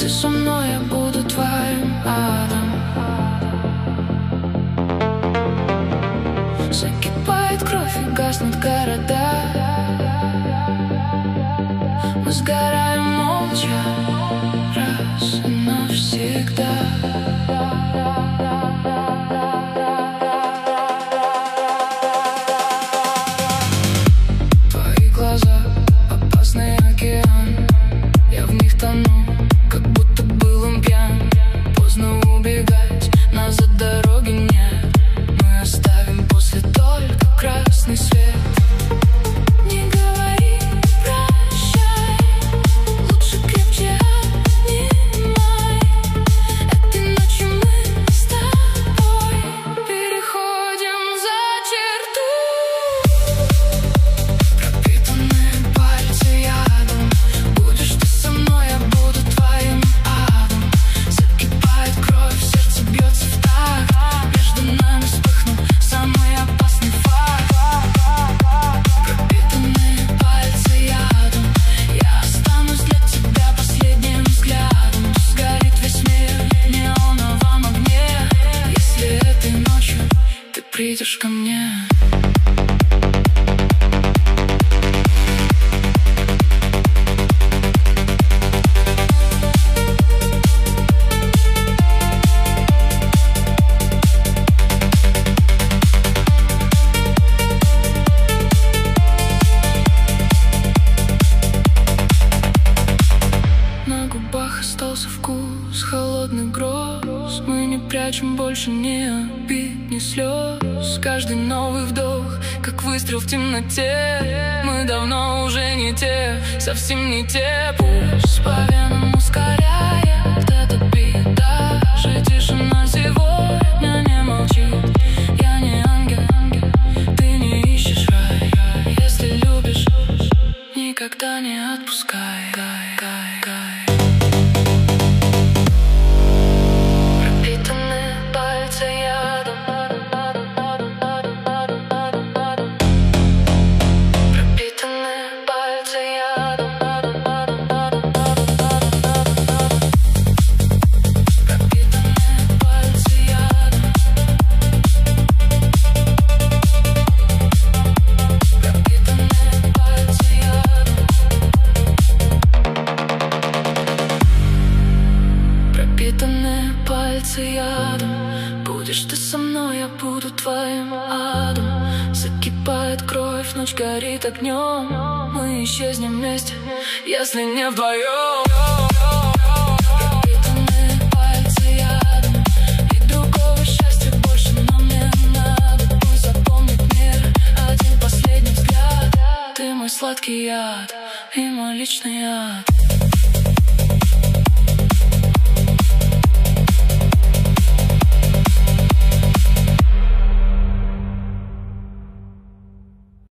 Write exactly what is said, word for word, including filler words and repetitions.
ты со мной, я буду твоим адом. Закипает кровь и гаснут города. Мы сгораем молча раз и навсегда. Твои глаза — опасный океан. Я в них тону, как будто был им пьян. Поздно убегать, назад дороги нет. Мы оставим после только красный свет. Не говори прощай, лучше крепче обнимай. Этой ночью мы с тобой переходим за черту. Пропитанные пальцы ядом, будешь ты со мной, я буду твоим адом. Закипает кровь, сердце бьется в такт. Между нами вспыхнул самый опасный факт. Пропитанные пальцы ядом, я останусь для тебя последним взглядом. Пусть сгорит весь мир в неоновом огне, если этой ночью ты придешь ко мне. На губах остался вкус холодных гроз. Мы не прячем больше ни обид, ни слез. Каждый новый вдох, как выстрел в темноте. Мы давно уже не те, совсем не те. Пульс по венам ускоряет этот бит. Даже тишина сегодня не молчит. Я не ангел, ты не ищешь рай. Если любишь, никогда не отпускай. Пропитанные пальцы ядом, пропитанные пальцы ядом, пропитанные пальцы ядом, пропитанные пальцы ядом, пропитанные пальцы ядом. Будешь ты со мной, я буду твоим адом. Закипает кровь, ночь горит огнем. Мы исчезнем вместе, если не вдвоем. Пропитанные пальцы ядом, и другого счастья больше нам не надо. Пусть запомнит мир один последний взгляд. Ты мой сладкий яд и мой личный яд.